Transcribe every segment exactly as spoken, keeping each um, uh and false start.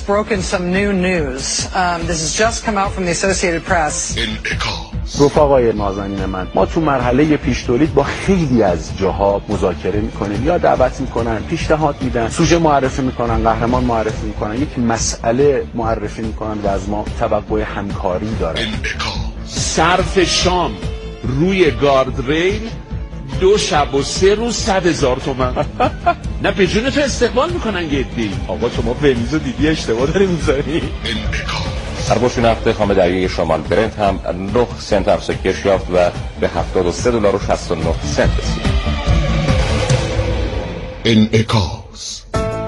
broken some new news. Um, this has just come out from the Associated Press. رفقای نازنین من، ما تو مرحله پیش تولید با خیلی از جاها مذاکره میکنیم یا دعوت میکنن، پیشنهاد میدن، سوژه معرفی میکنن، قهرمان معرفی میکنن، یک مسئله معرفی میکنن و از ما توقع همکاری دارن. صرف شام روی گارد ریل دو شب و سه روز صد هزار تومن. نه به جون تو استقبال میکنن گدی. آقا شما بنزو دیدی اشتباه داری میذاری. هر بوش نفت خام دریای شمال برنت هم نه سنت افزایش یافت و به هفتاد و سه دلار و شصت و نه سنت رسید. انعکاس.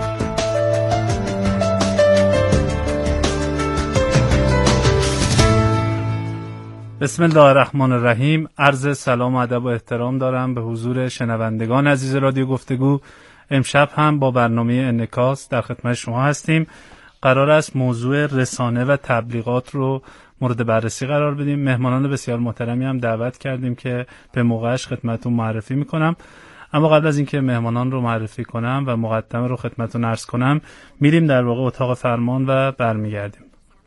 بسم الله الرحمن الرحیم. عرض سلام و ادب و احترام دارم به حضور شنوندگان عزیز رادیو گفتگو. امشب هم با برنامه انعکاس در خدمت شما هستیم. قرار است موضوع رسانه و تبلیغات رو مورد بررسی قرار بدیم. مهمانان بسیار محترمی هم دعوت کردیم که به موقعش خدمتتون معرفی میکنم. اما قبل از اینکه مهمانان رو معرفی کنم و مقدمه رو خدمتتون عرض کنم، میریم در واقع اتاق فرمان و برمیگردیم.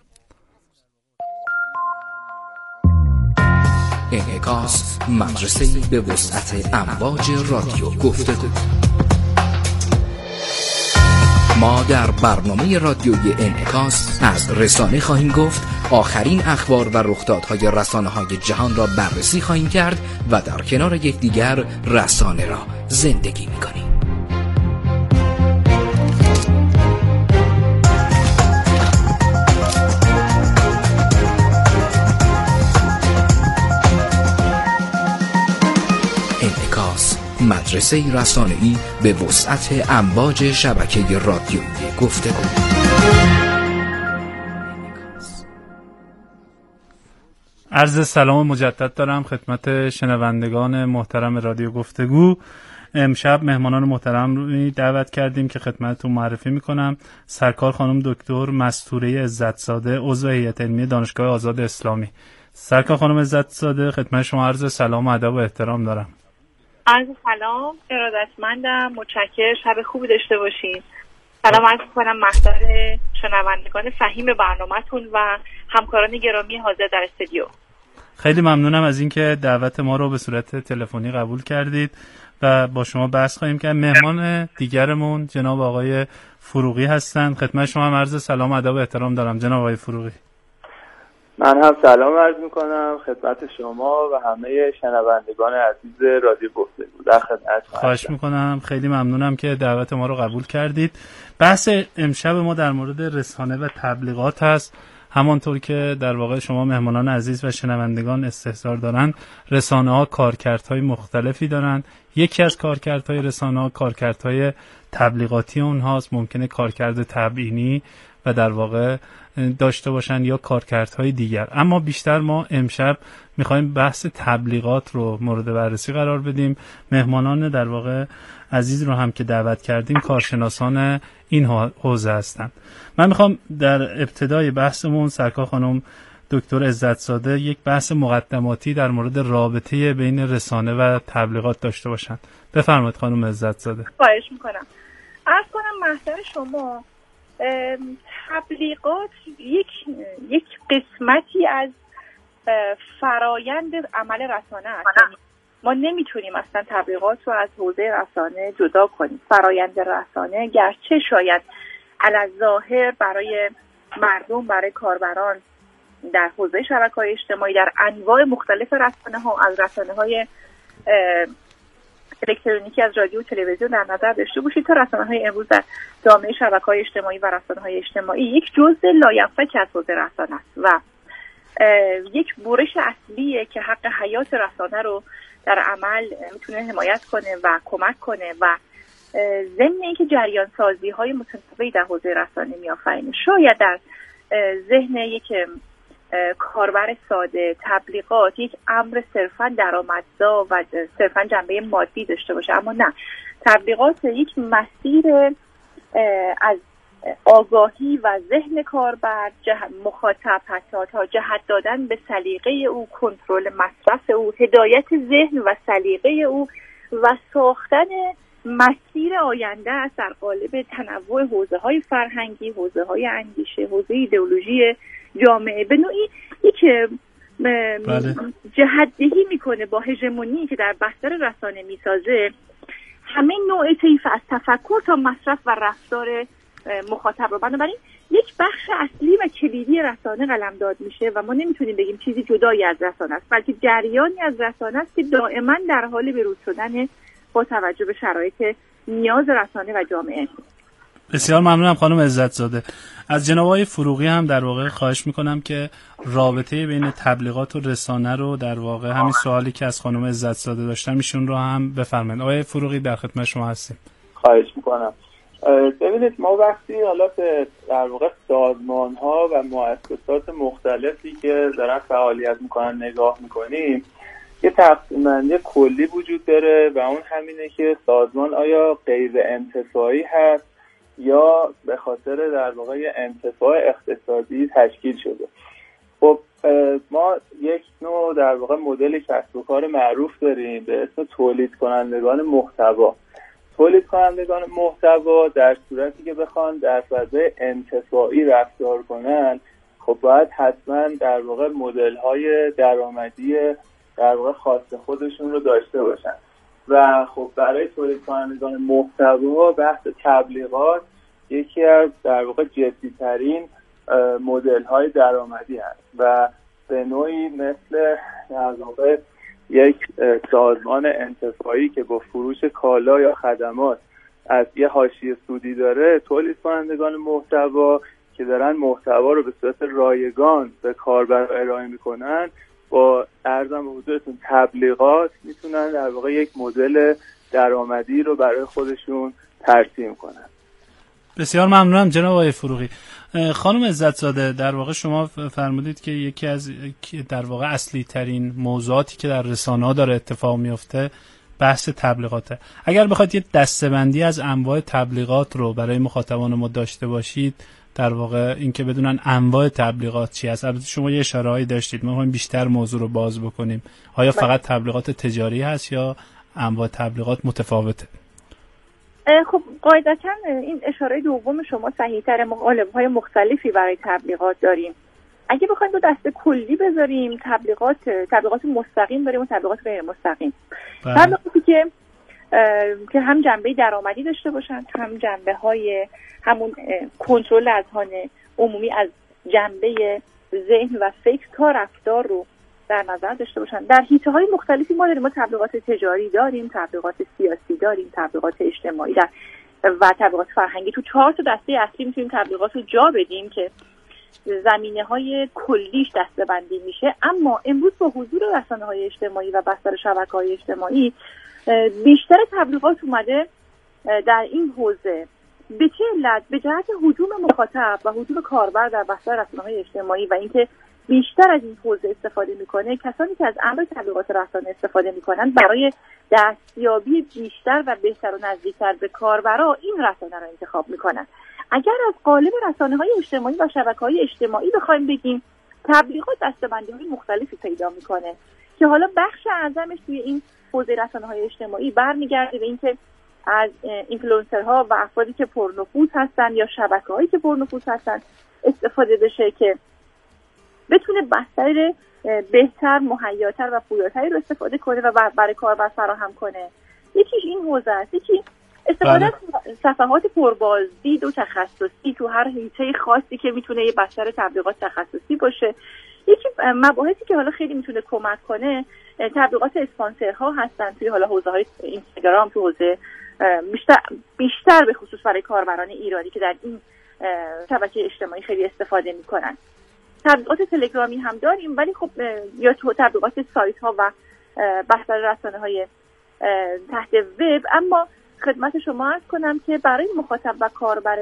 انعکاس، مدرسه‌ای به وسعت امواج رادیو گفتگو. ما در برنامه رادیویی انعکاس از رسانه خواهیم گفت، آخرین اخبار و رخدادهای رسانه‌های جهان را بررسی خواهیم کرد و در کنار یکدیگر رسانه را زندگی می‌کنیم. انعکاس، مدرسه رسانه‌ای به وسعت امواج شبکه رادیویی گفتگو. عرض سلام مجدد دارم خدمت شنوندگان محترم رادیو گفتگو. امشب مهمانان محترم رو دعوت کردیم که خدمتتون معرفی میکنم. سرکار خانم دکتر مستوره عزت‌زاده، عضو هیئت علمی دانشگاه آزاد اسلامی. سرکار خانم عزت‌زاده، خدمت شما عرض سلام و ادب و احترام دارم. عرض سلام، ارادتمندم، متشکرم، شب خوبی داشته باشین. سلام عرض می‌کنم محضر شنوندگان فهیم برنامه‌تون و همکاران گرامی حاضر در استودیو. خیلی ممنونم از اینکه دعوت ما رو به صورت تلفنی قبول کردید و با شما بحث خواهیم کرد. مهمان دیگرمون جناب آقای فروغی هستند. خدمت شما هم عرض سلام و ادب و احترام دارم جناب آقای فروغی. من هم سلام عرض میکنم خدمت شما و همه شنوندگان عزیز رادیو گفتگو. در خدمت خواهش میکنم، خیلی ممنونم که دعوت ما رو قبول کردید. بحث امشب ما در مورد رسانه و تبلیغات هست. همانطور که در واقع شما مهمانان عزیز و شنوندگان استحضار دارن، رسانه ها کارکردهای مختلفی دارن. یکی از کارکردهای رسانه ها کارکردهای تبلیغاتی اونهاست. ممکنه کارکرد تبیینی و در واقع داشته باشن یا کارکردهای دیگر، اما بیشتر ما امشب میخوایم بحث تبلیغات رو مورد بررسی قرار بدیم. مهمانان در واقع عزیز رو هم که دعوت کردیم کارشناسان این حوزه هستند. من میخوام در ابتدای بحثمون سرکار خانم دکتر عزت‌زاده یک بحث مقدماتی در مورد رابطه بین رسانه و تبلیغات داشته باشن. بفرمایید خانم عزت‌زاده. خواهش میکنم. عرض کنم محضر شما، تبلیغات یک یک قسمتی از فرایند عمل رسانه است. ما نمیتونیم اصلا تبلیغات رو از حوزه رسانه جدا کنیم. فرایند رسانه گرچه شاید علی‌الظاهر برای مردم، برای کاربران در حوزه شبکه‌های اجتماعی، در انواع مختلف رسانه‌ها، از رسانه‌های الکترونیکی از رادیو و تلویزیون در نظر داشته باشید تا رسانه‌های امروز در جامعه شبکه‌های اجتماعی و رسانه‌های اجتماعی، یک جزء لاینفک از حوزه رسانه است و یک برش اصلیه که حق حیات رسانه رو در عمل میتونه حمایت کنه و کمک کنه و ضمن اینکه جریان سازی های متنوعی در حوزه رسانه میآفرینه. شاید در ذهن یک کاربر ساده تبلیغات یک امر صرفا درآمدزا و صرفا جنبه مادی داشته باشه، اما نه، تبلیغات یک مسیر از آگاهی و ذهن کاربر، مخاطب حتی تا جهت دادن به سلیقه او، کنترل مصرف او، هدایت ذهن و سلیقه او و ساختن مسیر آینده است در قالب تنوع حوزه‌های فرهنگی، حوزه‌های اندیشه، حوزه ایدئولوژی جامعه، به نوعی یک بله. جهت‌دهی میکنه با هژمونی که در بستر رسانه میسازه همه نوع طیف از تفکر تا مصرف و رفتار مخاطب رو. بنابراین یک بخش اصلی و کلیدی رسانه قلمداد میشه و ما نمیتونیم بگیم چیزی جدایی از رسانه است، بلکه جریانی از رسانه است که دائما در حال بروز شدن با توجه به شرایط نیاز رسانه و جامعه. بسیار ممنونم خانم عزت زاده. از جناب آقای فروغی هم در واقع خواهش میکنم که رابطه بین تبلیغات و رسانه رو در واقع همین سوالی که از خانم عزت زاده داشتم ایشون رو هم بفرمایید. آقای فروغی در خدمت شما هستیم. خواهش میکنم. ببینید ما وقتی حالا به در واقع سازمان ها و مؤسسات مختلفی که دارن فعالیت میکنن نگاه میکنیم، یه تقسیم بندی کلی وجود داره و اون همینه که سازمان آیا غیر انتفاعی هست یا به خاطر در واقع انتفاع اقتصادی تشکیل شده. خب ما یک نوع در واقع مدل کسب و کار معروف داریم به اسم تولید کنندگان محتوا. تولید کنندگان محتوا در صورتی که بخوان در فضای انتفاعی رفتار کنن، خب باید حتما در واقع مدل‌های درآمدی در واقع خاص خودشون رو داشته باشن و خب برای تولید کنندگان محتوا بحث تبلیغات یکی از در واقع جدی‌ترین مدل‌های درآمدی هست و به نوعی مثل در واقع یک سازمان انتفاعی که با فروش کالا یا خدمات از یه حاشیه سودی داره، تولید کنندگان محتوا که دارن محتوا رو به صورت رایگان به کاربر ارائه میکنن با ارزم به حضورتون تبلیغات میتونن در واقع یک مدل درآمدی رو برای خودشون ترسیم کنن. بسیار ممنونم جناب آقای فروغی. خانم عزت زاده، در واقع شما فرمودید که یکی از در واقع اصلی ترین موضوعاتی که در رسانه‌ها داره اتفاق میفته بحث تبلیغاته. اگر بخواید یه دسته‌بندی از انواع تبلیغات رو برای مخاطبان ما داشته باشید، در واقع اینکه بدونن انواع تبلیغات چی هست. البته شما یه اشاره‌ای داشتید، ما می‌خوایم بیشتر موضوع رو باز بکنیم. آیا فقط تبلیغات تجاری هست یا انواع تبلیغات متفاوته؟ خب قاعدتاً این اشاره دوم شما صحیح‌تره. ما قالب‌های مختلفی برای تبلیغات داریم. اگه بخوایم دو دسته کلی بذاریم، تبلیغات تبلیغات مستقیم داریم و تبلیغات غیر مستقیم. تبلیغاتی که که هم جنبه درآمدی داشته باشن، هم جنبه‌های همون کنترل اذهان عمومی از جنبه ذهن و فکر تا رفتار رو در نظر داشته باشن. در حیطه‌های مختلفی ما داریم، ما تبلیغات تجاری داریم، تبلیغات سیاسی داریم، تبلیغات اجتماعی در و تبلیغات فرهنگی. تو چهار تا دسته اصلی میتونیم تبلیغات رو جا بدیم که زمینه‌های کلیش دسته‌بندی میشه. اما امروز با حضور رسانه‌های اجتماعی و بستر شبکه‌های اجتماعی بیشتر تبلیغات اومده در این حوزه. به چه علت؟ به جهت هجوم مخاطب و هجوم کاربر در بستر رسانه‌های اجتماعی و اینکه بیشتر از این حوزه استفاده میکنه. کسانی که از امر تبلیغات رسانه استفاده میکنن برای دستیابی بیشتر و بهتر و نزدیکتر به کاربرا این رسانه رو انتخاب میکنن. اگر از قالب رسانه‌های اجتماعی و شبکه‌های اجتماعی بخوایم بگیم، تبلیغات دسته‌بندی‌های مختلفی پیدا میکنه که حالا بخش اعظمش توی این حوزه رسانه‌های اجتماعی برمیگرده به اینکه از اینفلوئنسرها و افرادی که پرنفوذ هستن یا شبکه‌هایی که پرنفوذ هستن استفاده بشه که بتونه بستر بهتر، مهیاتر و پویاتری رو استفاده کنه و برای کاربر فراهم کنه. یکیش این حوزه است. یکی استفاده از صفحات پربازدید و تخصصی تو هر حیطه خاصی که میتونه یه بستر تبلیغات تخصصی باشه. یکی مباحثی که حالا خیلی میتونه کمک کنه تبلیغات اسپانسرها هستن توی حالا حوزه‌های اینستاگرام، تو حوزه بیشتر بیشتر به خصوص برای کاربران ایرانی که در این شبکه اجتماعی خیلی استفاده میکنن. تبلیغات تلگرامی هم داریم، ولی خب یا تو تبلیغات سایت ها و بستر رسانه‌های تحت وب. اما خدمت شما عرض کنم که برای مخاطب و کاربر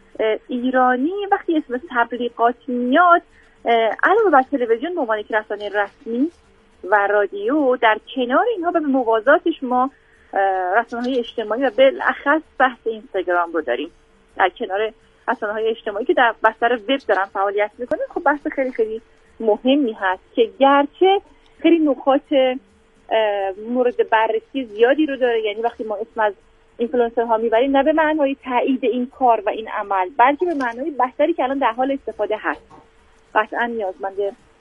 ایرانی وقتی اسم تبلیغات میاد، علاوه بر تلویزیون به عنوان یک رسانه رسمی و رادیو، در کنار اینها به موازاتش ما رسانه‌های اجتماعی و بالاخص بحث اینستاگرام رو داریم. در کنار رسانه‌های اجتماعی که در بستر وب دارن فعالیت میکنن، خب بحث خیلی خیلی مهمی هست که گرچه خیلی نکات مورد بررسی زیادی رو داره. یعنی وقتی ما اسم از اینفلوئنسرها میبریم نه به معنای تایید این کار و این عمل، بلکه به معنای بستری که الان در حال استفاده هست. قطعا نیازمند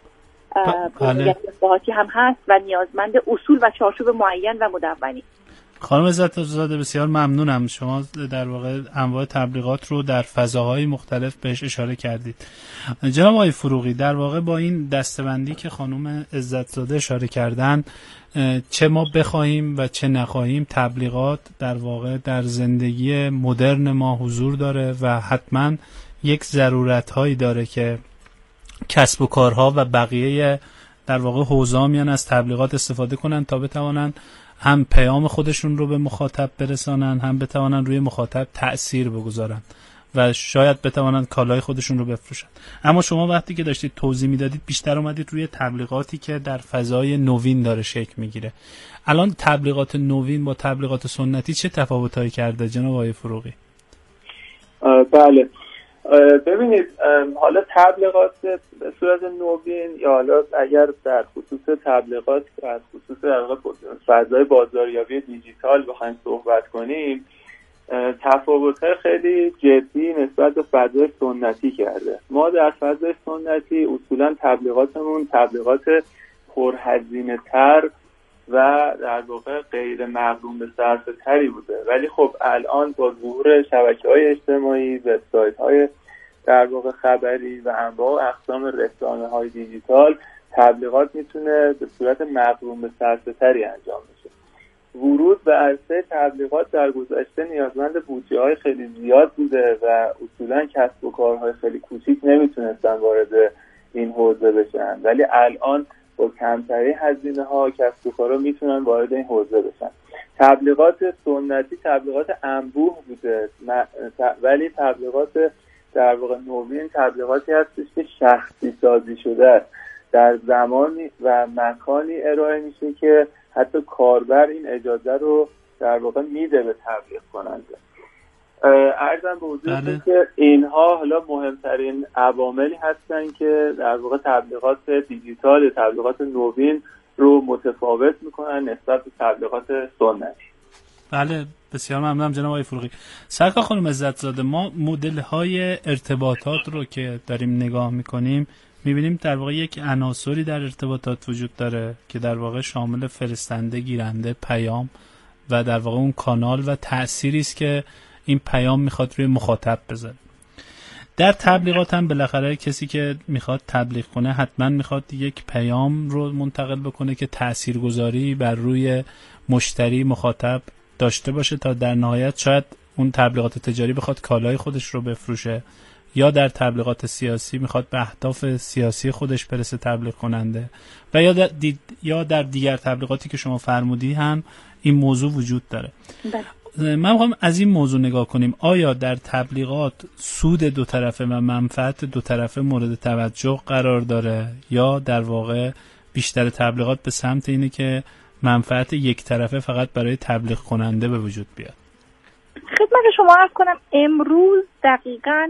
اصلاحاتی هم هست و نیازمند اصول و چارچوب معین و مدونی. خانم عزت‌زاده بسیار ممنونم. شما در واقع انواع تبلیغات رو در فضاهای مختلف بهش اشاره کردید. جناب آقای فروغی، در واقع با این دسته‌بندی که خانم عزت‌زاده اشاره کردن، چه ما بخواهیم و چه نخواهیم تبلیغات در واقع در زندگی مدرن ما حضور داره و حتما یک ضرورت‌هایی داره که کسب و کارها و بقیه در واقع حوزه‌ها میان از تبلیغات استفاده کنن تا بتوانن هم پیام خودشون رو به مخاطب برسانن، هم بتوانن روی مخاطب تأثیر بگذارن و شاید بتوانن کالای خودشون رو بفروشن. اما شما وقتی که داشتید توضیح میدادید بیشتر اومدید روی تبلیغاتی که در فضای نوین داره شکل میگیره. الان تبلیغات نوین با تبلیغات سنتی چه تفاوتایی کرده جناب آقای فروغی؟ بله، ببینید حالا تبلیغات به صورت نوین یا حالا اگر در خصوص تبلیغات در خصوص در فضای بازاریابی دیجیتال بخوایم صحبت کنیم، تفاوت‌های خیلی جدی نسبت به فضای سنتی کرده. ما در فضای سنتی اصولا تبلیغاتمون تبلیغات پرهزینه‌تر و در واقع غیر مغروم به صرفه تری بوده، ولی خب الان با ظهور شبکه‌های اجتماعی، وبسایت‌های در واقع خبری و انواع اقسام رسانه‌های دیجیتال، تبلیغات میتونه به صورت مغروم به صرفه تری انجام بشه. ورود به عرصه تبلیغات در گذشته نیازمند بودجه‌های خیلی زیاد بوده و اصولا کسب و کارهای خیلی کوچیک نمیتونستن وارد این حوزه بشن، ولی الان با کمتری هزینه ها کسب و کارها میتونن وارد این حوزه بشن. تبلیغات سنتی تبلیغات انبوه بوده، ولی تبلیغات در واقع نوین تبلیغاتی هستش که شخصی سازی شده است، در زمانی و مکانی ارائه میشه که حتی کاربر این اجازه رو در واقع میده به تبلیغ کننده. عرضم به حضورتون که اینها حالا مهمترین عواملی هستن که در واقع تبلیغات دیجیتال، تبلیغات نوین رو متفاوت میکنن نسبت به تبلیغات سنتی. بله، بسیار ممنونم جناب آقای فروغی. سرکار خانم عزت‌زاده، ما مدل‌های ارتباطات رو که داریم نگاه میکنیم میبینیم در واقع یک عناصری در ارتباطات وجود داره که در واقع شامل فرستنده، گیرنده، پیام و در واقع اون کانال و تأثیری است که این پیام میخواد روی مخاطب بذاره. در تبلیغات هم بالاخره کسی که میخواد تبلیغ کنه حتما میخواد یک پیام رو منتقل بکنه که تاثیرگذاری بر روی مشتری مخاطب داشته باشه تا در نهایت شاید اون تبلیغات تجاری بخواد کالای خودش رو بفروشه، یا در تبلیغات سیاسی میخواد به اهداف سیاسی خودش برسه تبلیغ کننده، و یا در, دید یا در دیگر تبلیغاتی که شما فرمودی هم این موضوع وجود داره. بله. من میخوام از این موضوع نگاه کنیم، آیا در تبلیغات سود دو طرفه و منفعت دو طرفه مورد توجه قرار داره، یا در واقع بیشتر تبلیغات به سمت اینه که منفعت یک طرفه فقط برای تبلیغ کننده به وجود بیاد؟ خدمت شما عرض کنم امروز دقیقاً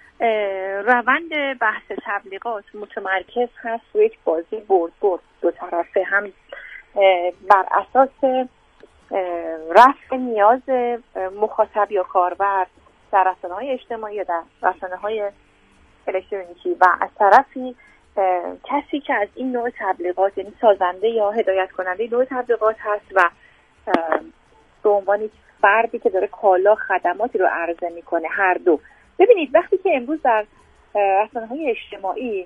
روند بحث تبلیغات متمرکز هست روی یک بازی برد برد دو طرفه، هم بر اساس رفع نیاز مخاطب یا کاربر در رسانه‌های اجتماعی یا در رسانه‌های الکترونیکی، و از طرفی کسی که از این نوع تبلیغات یعنی سازنده یا هدایت کننده نوع تبلیغات هست و به عنوان فردی که داره کالا خدماتی رو عرضه میکنه. هر دو. ببینید وقتی که امروز در رسانه‌های اجتماعی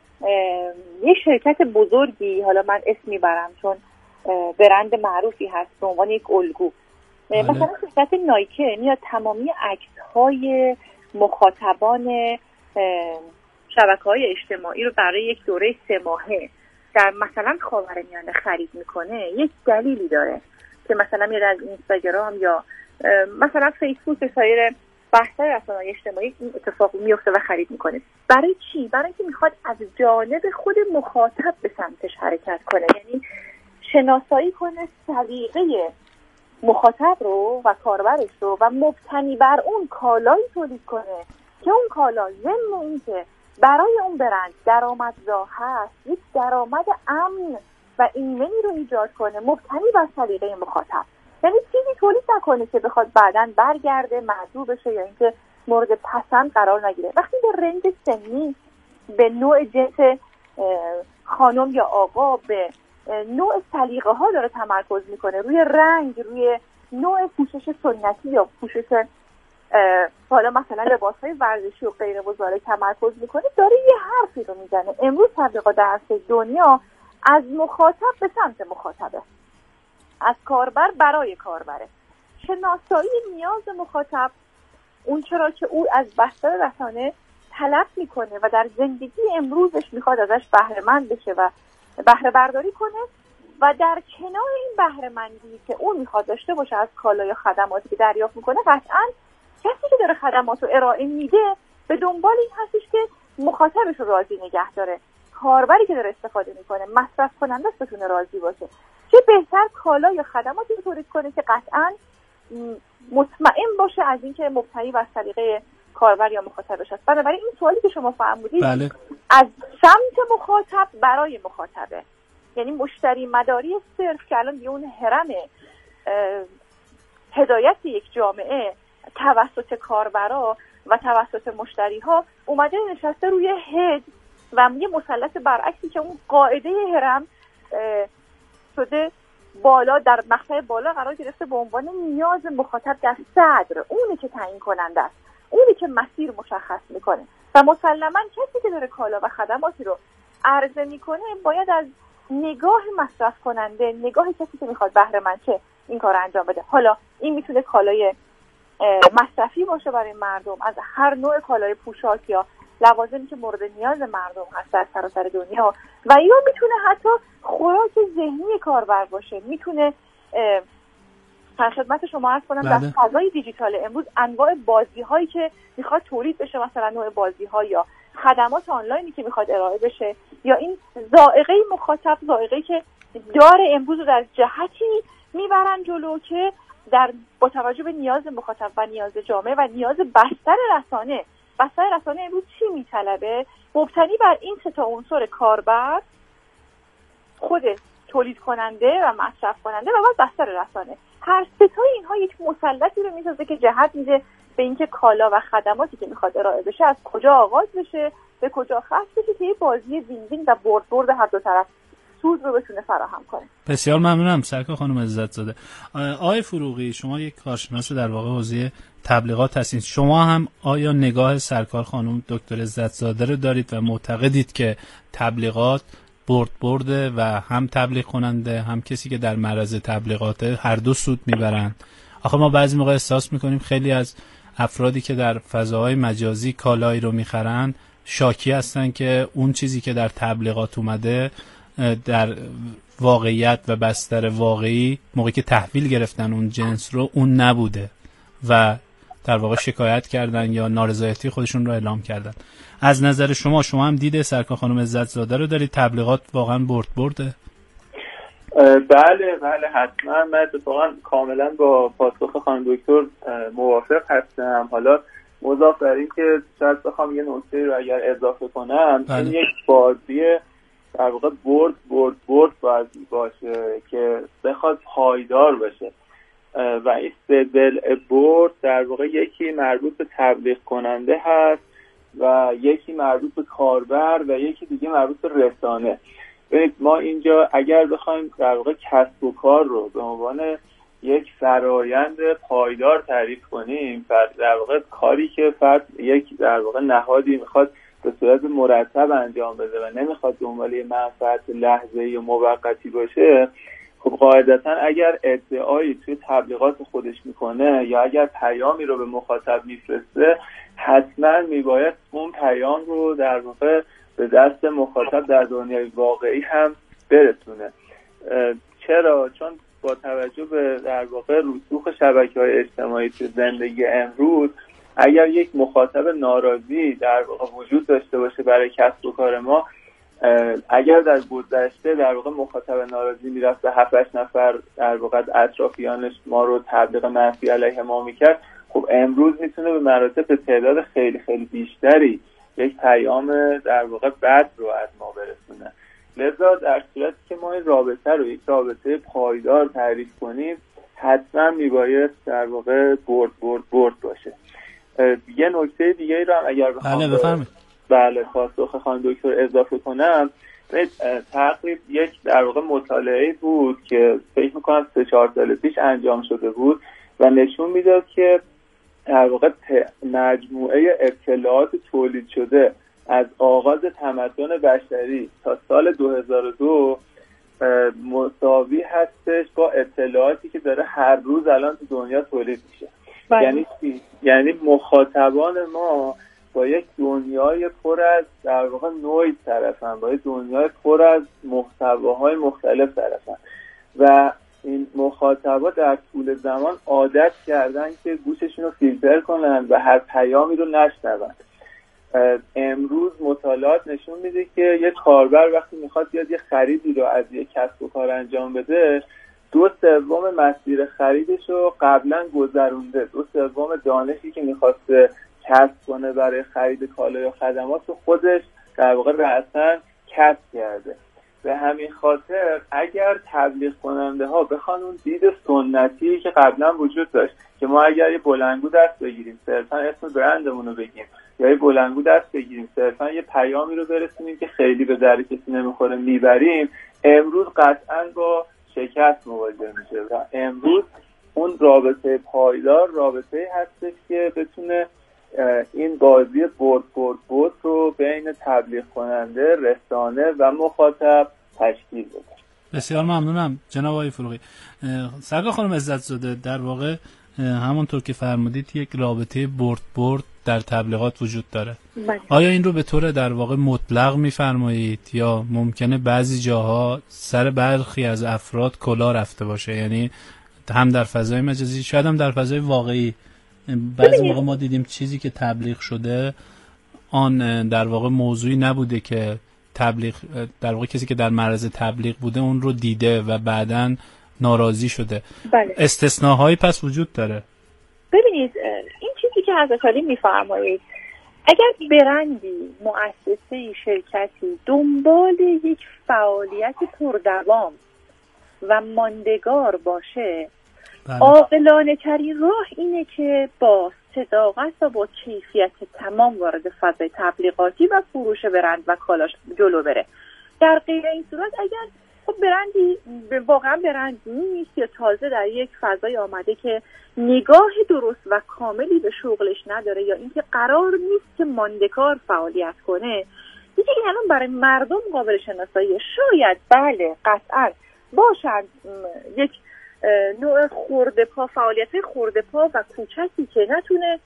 یک شرکت بزرگی، حالا من اسم میبرم چون برند معروفی هست به عنوان یک الگو، مثلا شرکت نایکه میاد تمامی عکس‌های مخاطبان شبکه‌های اجتماعی رو برای یک دوره سه ماهه در مثلا خاورمیانه خرید میکنه، یک دلیلی داره که مثلا میاد از اینستاگرام یا مثلا فیسبوک و سایر بحث‌های رسانه‌های اجتماعی این اتفاق میفته و خرید میکنه. برای چی؟ برای اینکه میخواد از جانب خود مخاطب به سمتش حرکت کنه، یعنی شناسایی کنه سلیقه مخاطب رو و کاربرش رو و مبتنی بر اون کالایی تولید کنه که اون کالا ضمن اینکه برای اون برند درآمدزا هست، یک درآمد امن و ایمنی رو ایجاد کنه مبتنی بر سلیقه مخاطب. یعنی چیزی تولید نکنه که بخواد بعداً برگرده معدوم بشه یا اینکه مورد پسند قرار نگیره. وقتی به رنج سنی، به نوع جنس خانم یا آقا، به نوع سلیقه ها داره تمرکز میکنه، روی رنگ، روی نوع پوشش سنتی یا پوشش حالا مثلا لباس های ورزشی و غیره و زاره تمرکز میکنه، داره یه حرفی رو میزنه. امروز تبلیغات در عرصه دنیا از مخاطب به سمت مخاطبه، از کاربر برای کاربره. شناسایی نیاز مخاطب، اون چرا که او از بستر رسانه طلب میکنه و در زندگی امروزش میخواد ازش بهره مند بشه و بهره برداری کنه، و در کنار این بهره مندی که اون میخواد داشته باشه از کالا یا خدماتی که دریافت میکنه، قطعاً کسی که داره خدمات رو ارائه میده به دنبال این هستش که مخاطبش رو راضی نگه داره. کاربری که داره استفاده میکنه، مصرف کننده است بتونه راضی باشه. چه بهتر کالا یا خدماتی رو تولید کنه که قطعاً مطمئن باشه از اینکه مبتنی بر سلیقه کاربر یا مخاطبش است. بنابراین این سوالی که شما فرمودید بله. از سمت مخاطب برای مخاطبه، یعنی مشتری مداری صرف که الان دیگه اون هرم هدایت یک جامعه توسط کاربرا و توسط مشتری ها اومده نشسته روی هد و یه مثلث برعکسی که اون قاعده هرم شده بالا، در مقطع بالا قرار گرفته به عنوان نیاز مخاطب در صدر، اونی که تعیین کننده است، اونی که مسیر مشخص میکنه. و مسلما کسی که داره کالا و خدماتی رو عرضه میکنه باید از نگاه مصرف کننده، نگاه کسی که میخواد بهره مند شه این کار انجام بده. حالا این میتونه کالای مصرفی باشه برای مردم، از هر نوع کالای پوشاک یا لوازمی که مورد نیاز مردم هست در سراسر دنیا، و یا میتونه حتی خوراک ذهنی کاربر باشه. میتونه در خدمت شما عرض کنم در فضای دیجیتال امروز انواع بازی هایی که میخواد تولید بشه، مثلا نوع بازی ها یا خدمات آنلاینی که میخواد ارائه بشه، یا این ذائقه مخاطب، ذائقه‌ای که دار امروز رو در جهتی میبرن جلو که در با توجه به نیاز مخاطب و نیاز جامعه و نیاز بستر رسانه، بستر رسانه امروز چی میطلبه؟ مبتنی بر این سه تا عنصر: کاربر، خود تولید کننده و مصرف کننده و بعد بستر رسانه. هر سه تا اینها یک مثلثی رو میسازه که جهت میده به اینکه کالا و خدماتی که میخواد ارائه بشه از کجا آغاز بشه، به کجا ختم بشه، که یه بازی وین وین و برد برد هر دو طرف سود رو بتونه فراهم کنه. بسیار ممنونم سرکار خانم عزت زاده. آقای فروغی، شما یک کارشناس در واقع حوزه تبلیغات هستید. شما هم آیا نگاه سرکار خانم دکتر عزت زاده رو دارید و معتقدید که تبلیغات برد برده و هم تبلیغ کننده هم کسی که در معرض تبلیغاته هر دو سود میبرند؟ آخه ما بعضی موقع احساس میکنیم خیلی از افرادی که در فضاهای مجازی کالایی رو میخرن شاکی هستن که اون چیزی که در تبلیغات اومده در واقعیت و بستر واقعی موقعی که تحویل گرفتن اون جنس رو اون نبوده و در واقع شکایت کردن یا نارضایتی خودشون رو اعلام کردن. از نظر شما شما هم دیده سرکار خانم عزت زاده رو دارید، تبلیغات واقعا برد برده؟ بله بله حتما. من اتفاقا کاملا با پاسخ خانم دکتر موافق هستم. حالا مضاف بر این که شاید بخوام یه نکته رو اگر اضافه کنم، این یک بازی در واقع برد برد برد بازی باشه که بخواد پایدار باشه و این سه ضلع برد در واقع یکی مربوط به تبلیغ کننده هست و یکی مربوط به کاربر و یکی دیگه مربوط به رسانه. ببینید ما اینجا اگر بخوایم در واقع کسب و کار رو به عنوان یک فرایند پایدار تعریف کنیم، در واقع کاری که فرد یک در واقع نهادی میخواد به صورت مرتب انجام بده و نمیخواد دنبال یه منفعت لحظه‌ای و موقتی باشه، خب قاعدتا اگر ادعایی توی تبلیغات خودش میکنه یا اگر پیامی رو به مخاطب میفرسته، حتما میباید اون پیام رو در واقع به دست مخاطب در دنیای واقعی هم برسونه. چرا؟ چون با توجه به در واقع رسوخ شبکه‌های اجتماعی توی زندگی امروز، اگر یک مخاطب ناراضی در واقع وجود داشته باشه برای کسب و کار ما، اگر در گذشته در واقع مخاطب ناراضی میرفت به هفت هشت نفر در واقع اطرافیانش ما رو تبلیغ منفی علیه ما میکرد، خب امروز میتونه به مراتب تعداد خیلی خیلی بیشتری یک پیام در واقع بد رو از ما برسونه. لذا در صورتی که ما این رابطه رو یک رابطه پایدار تعریف کنیم، حتما میبایست در واقع برد برد برد باشه. یه نکته دیگه ای رو هم اگر بخوام بله بفرمایید. بله پاسخ خانم دکتر اضافه کنم، تقریبا یک در واقع مطالعه بود که فکر میکنم سه چهار سال پیش انجام شده بود و نشون میداد که در واقع مجموعه اطلاعات تولید شده از آغاز تمدن بشری تا سال دو هزار و دو مساوی هستش با اطلاعاتی که داره هر روز الان تو دنیا تولید میشه. یعنی یعنی مخاطبان ما با یک دنیای پر از در واقع نویز طرفن، با یک دنیای پر از محتواهای مختلف طرفن و این مخاطبا در طول زمان عادت کردن که گوششون رو فیلتر کنن و هر پیامی رو نشنون. امروز مطالعات نشون میده که یک کاربر وقتی میخواد بیاد یه خریدی رو از یک کسب و کار انجام بده، دو سوم مسیر خریدش رو قبلا گذرونده، دو سوم دانشی که میخواسته کسب کنه برای خرید کالا یا خدمات رو خودش در واقع رأساً کسب کرده. به همین خاطر اگر تبلیغ کننده ها بخوان اون دید سنتی که قبلا وجود داشت که ما اگر یه بلندگو دست بگیریم صرفا اسم برندمون رو بگیم یا یه بلندگو دست بگیریم صرفا یه پیامی رو برسونیم که خیلی به درد کسی نمیخوره میبریم، امروز قطعاً با شکست مواجه میشه و امروز اون رابطه پایدار رابطه هستش که بتونه این بازی برد برد برد رو بین تبلیغ کننده، رسانه و مخاطب تشکیل بده. بسیار ممنونم جناب آقای فروغی. سرکار خانم عزت زاده، در واقع همونطور که فرمودید یک رابطه برد برد در تبلیغات وجود داره. بله. آیا این رو به طور در واقع مطلق میفرمایید یا ممکنه بعضی جاها سر برخی از افراد کلا رفته باشه، یعنی هم در فضای مجازی شاید هم در فضای واقعی بعضی موقع ما دیدیم چیزی که تبلیغ شده آن در واقع موضوعی نبوده که تبلیغ در واقع کسی که در معرض تبلیغ بوده اون رو دیده و بعداً ناراضی شده. بله. استثناهایی پس وجود داره. ببینید این چیزی که حضرت علی میفرمایید، اگر برندی، مؤسسه‌ای، شرکتی دنبال یک فعالیت پردوام و ماندگار باشه، بله. عاقلانه ترین راه اینه که با صداقت و با کیفیت تمام وارد فضای تبلیغاتی و فروش برند و کالاش جلو بره. در غیر این صورت اگر خب برندی واقعا برند نیست یا تازه در یک فضای آمده که نگاه درست و کاملی به شغلش نداره یا اینکه قرار نیست که ماندگار فعالیت کنه، دیگه این الان برای مردم قابل شناسایی شاید بله قطعا باشد یک نوع خورده پا، فعالیت خورده پا و کوچکی که نتونه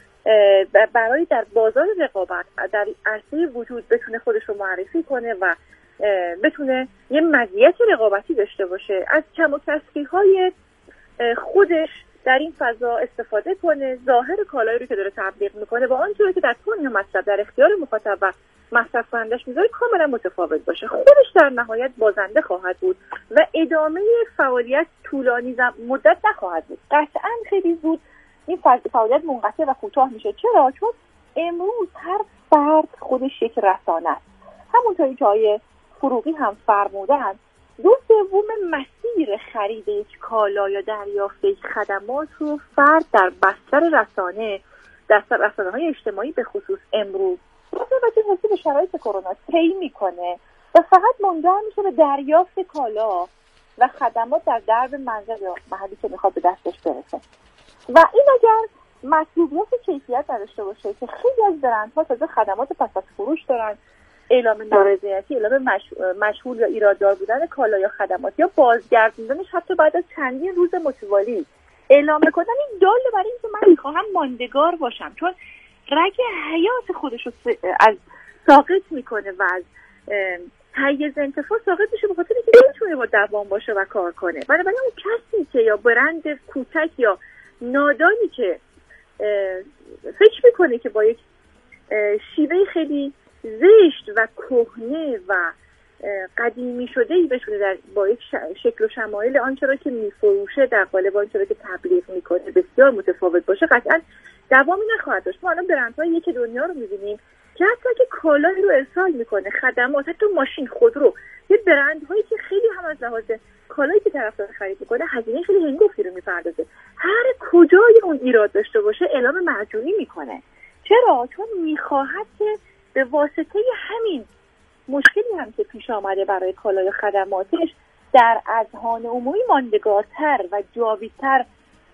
برای در بازار رقابت در عرصه وجود بتونه خودش رو معرفی کنه و بتونه یه مزیت رقابتی داشته باشه، از کم و کسری های خودش در این فضا استفاده کنه، ظاهر کالایی رو که داره تبلیغ میکنه با آنچه که در طول مصرف در اختیار مخاطب و مصرف کنندش میذاره کاملا متفاوت باشه. خودش در نهایت بازنده خواهد بود و ادامه فعالیت طولانی مدت نخواهد بود. قطعا خیلی زود این فعالیت منقطع و کوتاه میشه. چرا؟ چون امروز هر فرد خودش یک رسانه است. همونطوری که آقای فروغی هم فرمودن، دو سوم مسیر خرید یک کالا یا دریافت یک خدمات رو فرد در بستر رسانه در رسانه‌های اجتماعی به خصوص امروز توجه به شرایط کرونا طی میکنه و فقط منجر میشه به دریافت کالا و خدمات در درب منزل یا محلی که میخواد به دستش برسه. و این اگر مطلوبیت کیفیت نداشته باشه که خیلی از برندها تازه خدمات پس از فروش دارن، اعلام نارضایتی، اعلام مشغول یا ایراددار بودن کالا یا خدمات یا بازگردوندنش حتی بعد از چندین روز متوالی اعلام کردن، این داله برای اینکه من میخواهم ماندگار باشم، چون رگ حیات خودش رو از ساقط میکنه و از حیز انتفاع ساقط میشه به خاطر اینکه نمیتونه با دوام باشه و کار کنه. بنابراین اون کسی که یا برند کوچک یا نادانی که فکر میکنه که با یک شیوه خیلی زشت و کهنه و قدیمی شده ای بتونه در با یک شکل و شمایل آنچه را که میفروشه در قالب آنچه را که تبلیغ میکنه بسیار متفاوت باشه، قطعا دوامی نخواهد داشت. ما الان برندهای یک دنیا رو میبینیم که حتی که کالایی رو ارسال میکنه، خدمات، حتی ماشین، خودرو، یه برندهایی که خیلی هم از لحاظ کالایی که طرف داره خرید میکنه هزینه خیلی هنگفتی رو میپردازه، هر کجای اون ایراد داشته باشه اعلام مرجونی میکنه. چرا؟ چون میخواهد که به واسطه همین مشکلی هم که پیش آمده برای کالای و خدماتش در اذهان عمومی ماندگارتر و جاویدتر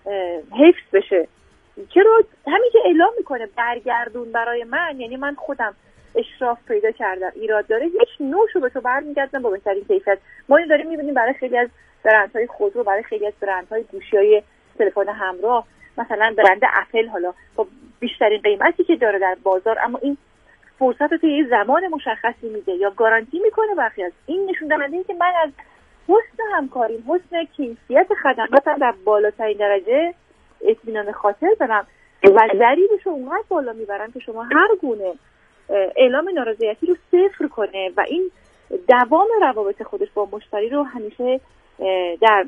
حفظ بشه. چرا؟ همین که اعلام میکنه برگردون برای من، یعنی من خودم اشراف پیدا کردم ایراد داره، هیچ نوشو به تو برمیگردم با بهترین کیفیت. ما این داریم میبینیم برای خیلی از برندهای خودرو، برای خیلی از برندهای گوشی‌های تلفن همراه، مثلا برند اپل حالا با بیشترین قیمتی که داره در بازار، اما این فرصت رو توی زمان مشخصی میده یا گارانتی میکنه. برخی از این نشون دهنده که من از حسن همکاری، حسن کیفیت خدماتم در بالاترین درجه اطمینان خاطر دارم و ضریبش رو اونقدر بالا میبرم که شما هر گونه اعلام نارضایتی رو صفر کنه و این دوام روابط خودش با مشتری رو همیشه در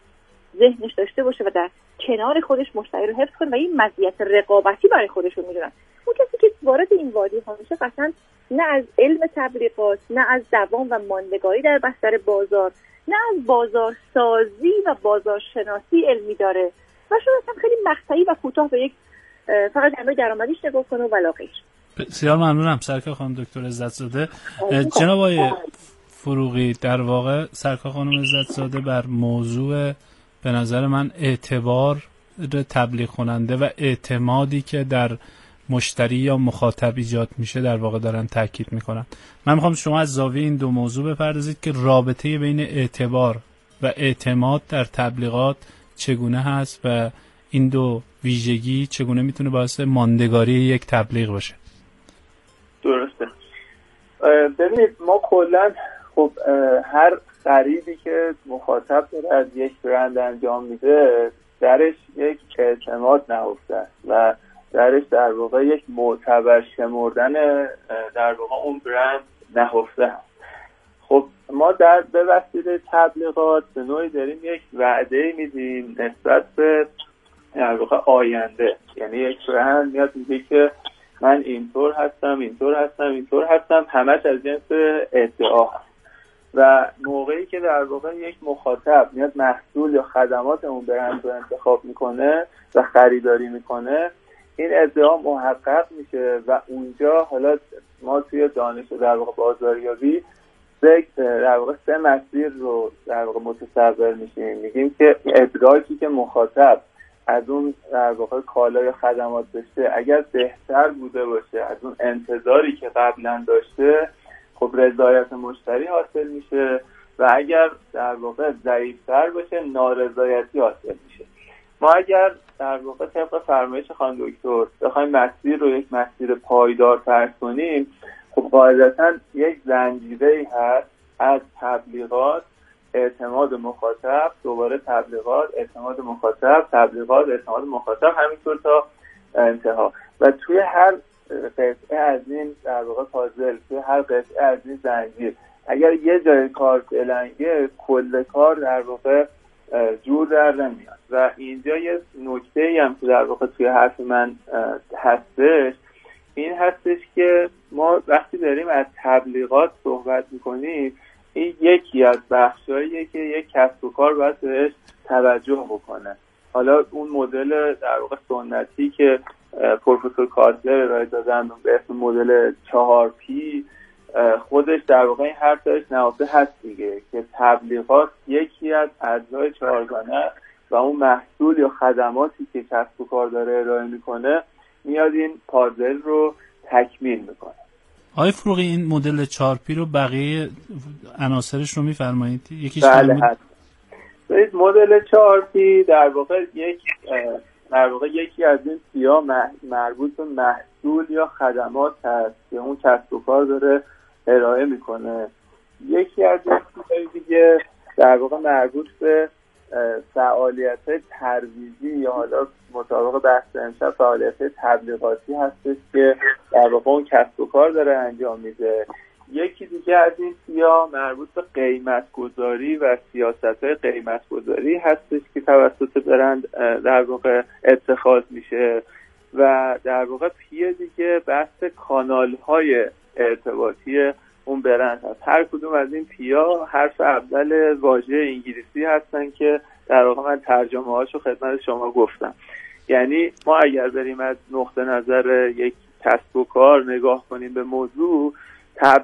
ذهنش داشته باشه و در کنار خودش مشتری رو حفظ کنه و این مزیت رقابتی برای خودشون میدونن. اون کسی که وارد این وادی ها میشه قطعا نه از علم تبلیغات، نه از دوام و ماندگاری در بستر بازار، نه از بازار سازی و بازار شناسی علمی داره و شاید هم خیلی مقطعی و کوتاه به یک فقط جنبه درآمدیش نگاه کنه و علاقه‌اش. بسیار ممنونم سرکار خانم دکتر عزت‌زاده. جناب آقای فروغی، در واقع سرکار خانم عزت‌زاده بر موضوع به نظر من اعتبار تبلیغ کننده و اعتمادی که در مشتری یا مخاطب ایجاد میشه در واقع دارن تاکید میکنن. من میخوام شما از زاویه این دو موضوع بپردازید که رابطه بین اعتبار و اعتماد در تبلیغات چگونه هست و این دو ویژگی چگونه میتونه باعث ماندگاری یک تبلیغ باشه. درسته. ببینید ما کلا خب هر خریدی که مخاطب داره از یک برند انجام میده درش یک اعتماد نهفته است و درش در واقع یک معتبر شمردن در واقع اون برند نهفته است. خب ما در به وسیله تبلیغات به نوعی داریم یک وعده میدیم نسبت به در واقع آینده، یعنی یک برند میاد میگه که من اینطور هستم اینطور هستم اینطور هستم، همش از جنس ادعا هست و موقعی که در واقع یک مخاطب میاد محصول یا خدمات اون برند رو انتخاب میکنه و خریداری میکنه این ادعا محقق میشه و اونجا حالا ما توی دانش در واقع بازاریابی در واقع سه مسیر رو در واقع متصور میشیم. میگیم که ادراکی که مخاطب از اون در واقع کالا یا خدمات داشته اگر بهتر بوده باشه از اون انتظاری که قبلا داشته، خب رضایت مشتری حاصل میشه و اگر در واقع ضعیف‌تر باشه نارضایتی حاصل میشه. ما اگر در واقع طبق فرمایش خانم دکتر بخوایم مسیر رو یک مسیر پایدار فرض کنیم، خب قاعدتاً یک زنجیره‌ای هست از تبلیغات، اعتماد مخاطب، دوباره تبلیغات، اعتماد مخاطب، تبلیغات، اعتماد مخاطب، همینطور تا انتها. و توی هر قطعه از این در واقع پازل، توی هر قطعه از این زنجیر اگر یه جای کار بلنگه کل کار در واقع جور در نمیاد. و اینجا یه نکته‌ای هم که در واقع توی حرف من هستش این هستش که ما وقتی داریم از تبلیغات صحبت میکنیم این یکی از بخشاییه که یک کسب و کار باید بهش توجه بکنه. حالا اون مدل در واقع سنتی که پروفسور کاسلر ارائه دادن به اسم مدل چهار پی خودش در واقع این حرفش نهفته هست دیگه که تبلیغات یکی از اجزای چهارگانه و اون محصول یا خدماتی که کسب و کار داره ارائه میکنه میاد این پازل رو تکمیل میکنه. آقای فروغی این مدل چهار پی رو بقیه عناصرش رو میفرمایید؟ یکیش بله هست. این مدل چهار پی در واقع یک در واقع یکی از این سیا مربوط به محصول یا خدمات هست که اون کسب و کار داره ارائه میکنه. یکی از این سیای دیگه در واقع مربوط به فعالیت ترویجی یا حالا مطابق بحث امشب فعالیت تبلیغاتی هستش که در واقع اون کسب و کار داره انجام میده. یکی دیگه از این سیا مربوط به قیمت گذاری و سیاست‌های قیمت گذاری هستش که توسط برند در واقع اتخاذ میشه و در واقع پی دیگه بحث کانال های ارتباطی اون برند هست. هر کدوم از این پیا حرف اول واژه انگلیسی هستن که در واقع من ترجمه هاشو خدمت شما گفتم. یعنی ما اگر بریم از نقطه نظر یک کسب و کار نگاه کنیم به موضوع،